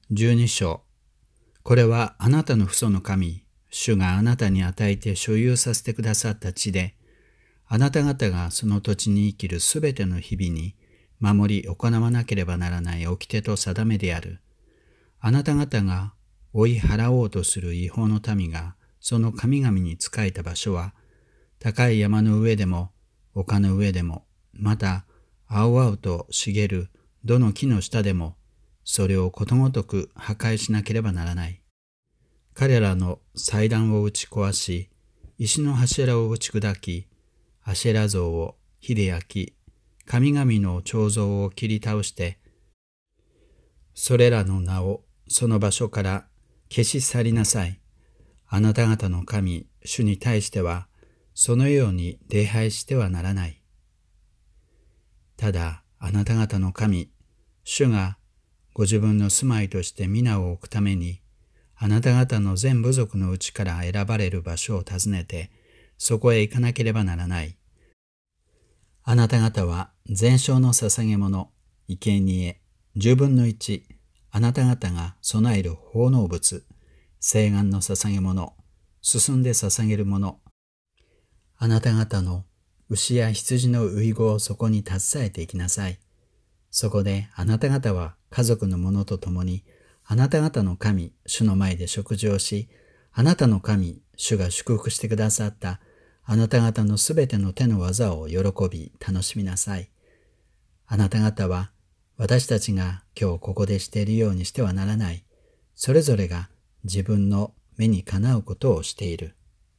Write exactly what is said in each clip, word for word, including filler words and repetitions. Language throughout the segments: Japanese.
十二章。これはあなたの父祖の神、主があなたに与えて所有させてくださった地で、あなた方がその土地に生きるすべての日々に守り行わなければならない掟と定めである。あなた方が追い払おうとする違法の民がその神々に仕えた場所は、高い山の上でも丘の上でも、また青々と茂るどの木の下でも、それをことごとく破壊しなければならない。彼らの祭壇を打ち壊し、石の柱を打ち砕き、アシェラ像を火で焼き、神々の彫像を切り倒して、それらの名をその場所から消し去りなさい。あなた方の神、主に対しては、そのように礼拝してはならない。ただ、あなた方の神、主がご自分の住まいとして皆を置くために、あなた方の全部族のうちから選ばれる場所を訪ねて、そこへ行かなければならない。あなた方は全焼の捧げ物、生贄、十分の一、あなた方が備える奉納物、聖願の捧げ物、進んで捧げるもの、あなた方の牛や羊の遺語をそこに携えていきなさい。そこであなた方は家族の者と共に、あなた方の神、主の前で食事をし、あなたの神、主が祝福してくださったあなた方のすべての手の技を喜び楽しみなさい。あなた方は私たちが今日ここでしているようにしてはならない。それぞれが自分の目にかなうことをしている。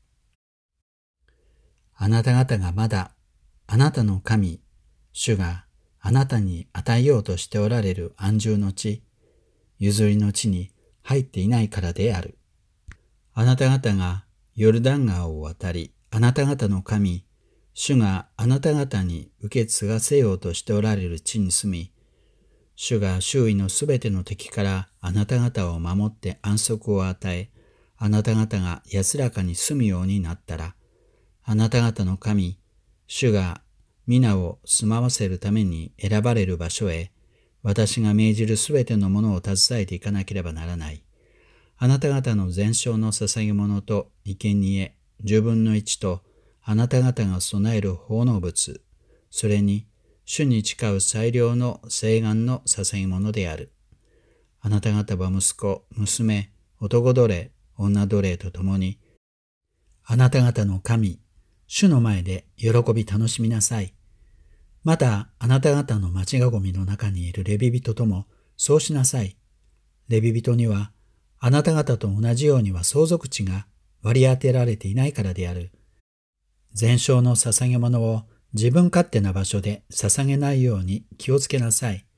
あなた方がまだあなたの神、主があなたに与えようとしておられる安住の地、譲りの地に入っていないからである。あなた方がヨルダン川を渡り、あなた方の神、主があなた方に受け継がせようとしておられる地に住み、主が周囲のすべての敵からあなた方を守って安息を与え、あなた方が安らかに住むようになったら、あなた方の神、主が皆を住まわせるために選ばれる場所へ、私が命じるすべてのものを携えていかなければならない。あなた方の全焼の捧げ物と生贄、十分の一と、あなた方が備える奉納物、それに主に誓う最良の聖願の捧げ物である。あなた方は息子、娘、男奴隷、女奴隷と共に、あなた方の神、主の前で喜び楽しみなさい。また、あなた方の町囲みの中にいるレビ人ともそうしなさい。レビ人には、あなた方と同じようには相続地が割り当てられていないからである。全焼の捧げ物を自分勝手な場所で捧げないように気をつけなさい。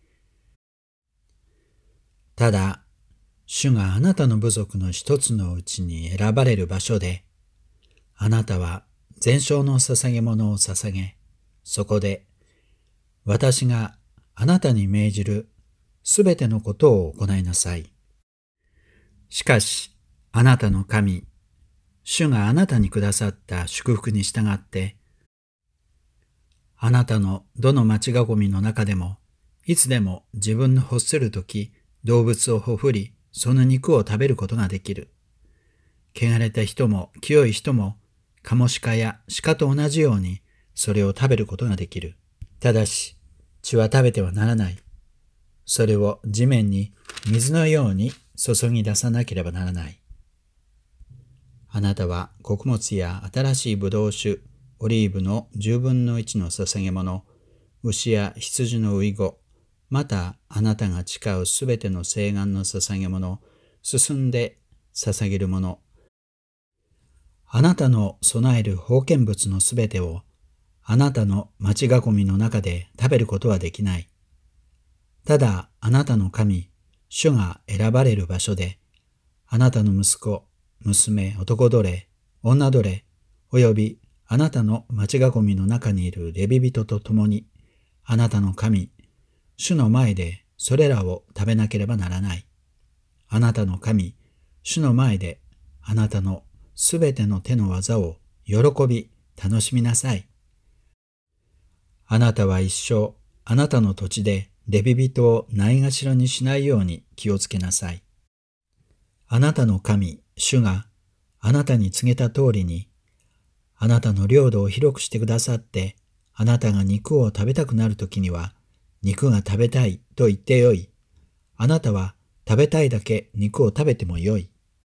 ただ、主があなたの部族の一つのうちに選ばれる場所で、あなたは全焼の捧げ物を捧げ、そこで私があなたに命じるすべてのことを行いなさい。しかし、あなたの神、主があなたにくださった祝福に従って、あなたのどの町囲みの中でも、いつでも自分の欲するとき、動物をほふり、その肉を食べることができる。汚れた人も清い人も、カモシカや鹿と同じように、それを食べることができる。ただし、血は食べてはならない。それを地面に水のように注ぎ出さなければならない。あなたは穀物や新しいブドウ酒、オリーブの十分の一の捧げ物、牛や羊の遺語、またあなたが誓うすべての聖願の捧げ物、進んで捧げるもの、あなたの備える奉献物のすべてを、あなたの町囲みの中で食べることはできない。ただあなたの神、主が選ばれる場所で、あなたの息子、娘、男奴隷、女奴隷、およびあなたの町囲みの中にいるレビ人と共に、あなたの神、主の前でそれらを食べなければならない。あなたの神、主の前であなたのすべての手の技を喜び楽しみなさい。あなたは一生あなたの土地でレビ人をないがしろにしないように気をつけなさい。あなたの神、主があなたに告げた通りに、あなたの領土を広くしてくださって、あなたが肉を食べたくなるときには、肉が食べたいと言ってよい。あなたは食べたいだけ肉を食べてもよい。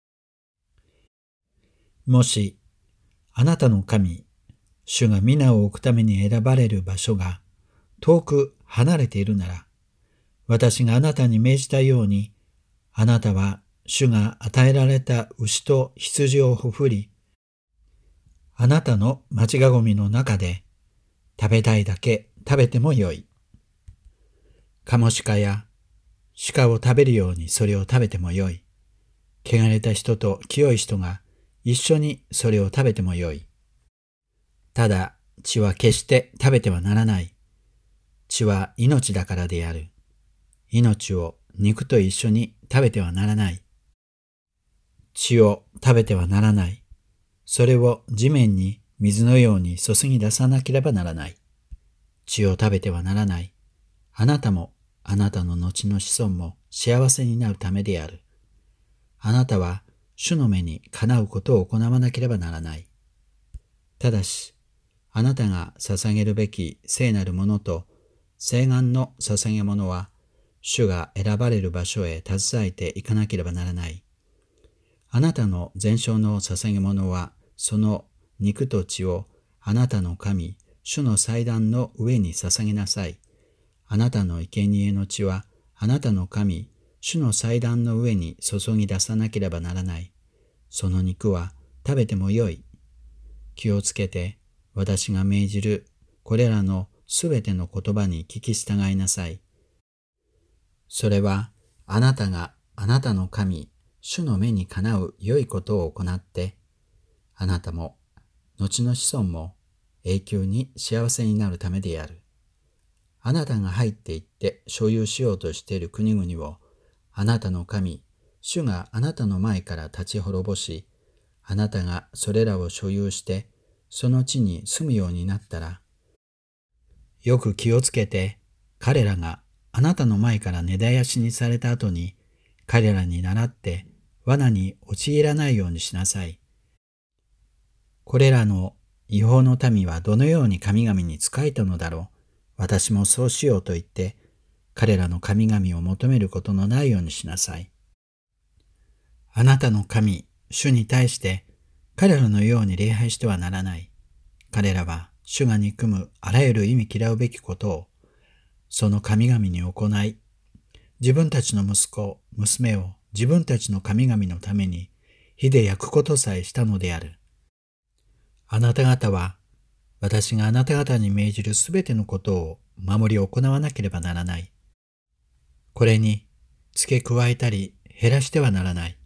もし、あなたの神、主が皆を置くために選ばれる場所が遠く離れているなら、私があなたに命じたように、あなたは主が与えられた牛と羊をほふり、あなたの町囲みの中で食べたいだけ食べてもよい。カモシカや鹿を食べるようにそれを食べてもよい。汚れた人と清い人が一緒にそれを食べてもよい。ただ血は決して食べてはならない。血は命だからである。命を肉と一緒に食べてはならない。血を食べてはならない。それを地面に水のように注ぎ出さなければならない。血を食べてはならない。あなたもあなたの後の子孫も幸せになるためである。あなたは主の目にかなうことを行わなければならない。ただし、あなたが捧げるべき聖なるものと聖願の捧げ物は、主が選ばれる場所へ携えていかなければならない。あなたの全焼の捧げ物は、その肉と血をあなたの神、主の祭壇の上に捧げなさい。あなたの生贄の血は、あなたの神、主の祭壇の上に注ぎ出さなければならない。その肉は食べてもよい。気をつけて、私が命じるこれらのすべての言葉に聞き従いなさい。それは、あなたがあなたの神、主の目にかなう良いことを行って、あなたも、後の子孫も永久に幸せになるためである。あなたが入っていって所有しようとしている国々を、あなたの神、主があなたの前から立ち滅ぼし、あなたがそれらを所有して、その地に住むようになったら、よく気をつけて、彼らがあなたの前から根絶やしにされた後に、彼らに倣って罠に陥らないようにしなさい。これらの違法の民はどのように神々に仕えたのだろう。私もそうしようと言って、彼らの神々を求めることのないようにしなさい。あなたの神、主に対して、彼らのように礼拝してはならない。彼らは主が憎むあらゆる意味嫌うべきことを、その神々に行い、自分たちの息子、娘を自分たちの神々のために火で焼くことさえしたのである。あなた方は、私があなた方に命じるすべてのことを守り行わなければならない。これに付け加えたり減らしてはならない。